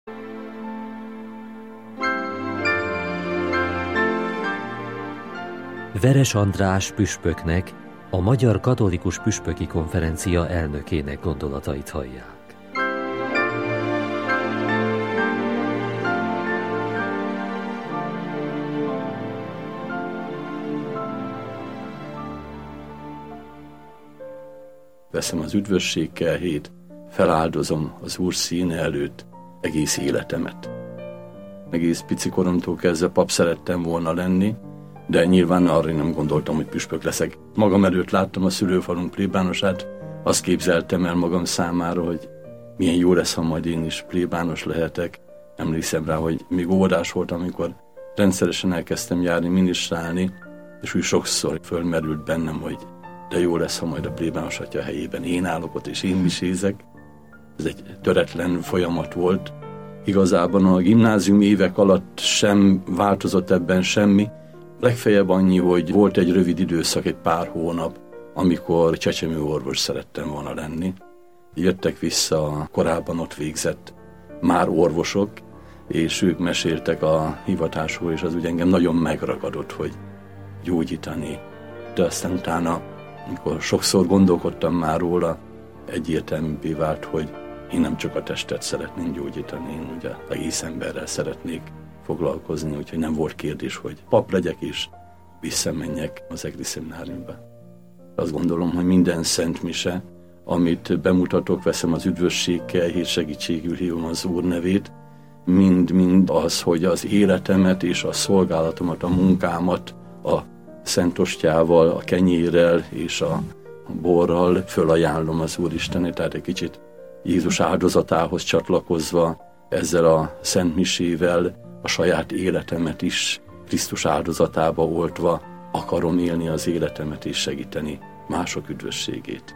Veres András püspöknek, a Magyar Katolikus Püspöki Konferencia elnökének gondolatait hallják. Veszem az üdvösség kelhét, feláldozom az Úr színe előtt egész életemet. Egész pici koromtól kezdve pap szerettem volna lenni, de nyilván arra nem gondoltam, hogy püspök leszek. Magam előtt láttam a szülőfalunk plébánosát, azt képzeltem el magam számára, hogy milyen jó lesz, ha majd én is plébános lehetek. Emlékszem rá, hogy még óvodás voltam, amikor rendszeresen elkezdtem járni, minisztrálni, és úgy sokszor fölmerült bennem, hogy de jó lesz, ha majd a plébános atya helyében én állok ott, és én misézek. Ez egy töretlen folyamat volt. Igazában a gimnázium évek alatt sem változott ebben semmi. Legfeljebb annyi, hogy volt egy rövid időszak, egy pár hónap, amikor csecsemőorvos szerettem volna lenni. Jöttek vissza a korábban ott végzett már orvosok, és ők meséltek a hivatásról, és az úgy engem nagyon megragadott, hogy gyógyítani. De aztán utána, amikor sokszor gondolkodtam már róla, egyértelművé vált, hogy én nem csak a testet szeretném gyógyítani, én ugye egész emberrel szeretnék foglalkozni, úgyhogy nem volt kérdés, hogy pap legyek és visszamenjek az egri szemináriumba. Azt gondolom, hogy minden szent mise, amit bemutatok, veszem az üdvösség kelhét, segítségül hívom az Úr nevét, mind az, hogy az életemet és a szolgálatomat, a munkámat a Szent Ostjával, a kenyérrel és a borral fölajánlom az Úristennek, tehát egy kicsit Jézus áldozatához csatlakozva, ezzel a Szent Misével a saját életemet is Krisztus áldozatába oltva akarom élni az életemet és segíteni mások üdvösségét.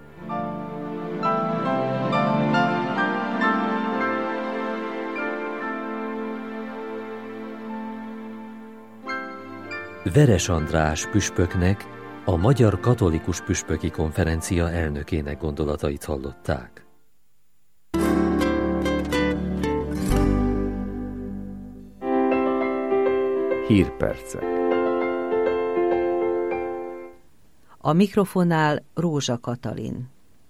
Veres András püspöknek, a Magyar Katolikus Püspöki Konferencia elnökének gondolatait hallották. Hírpercek. A mikrofonnál Rózsa Katalin.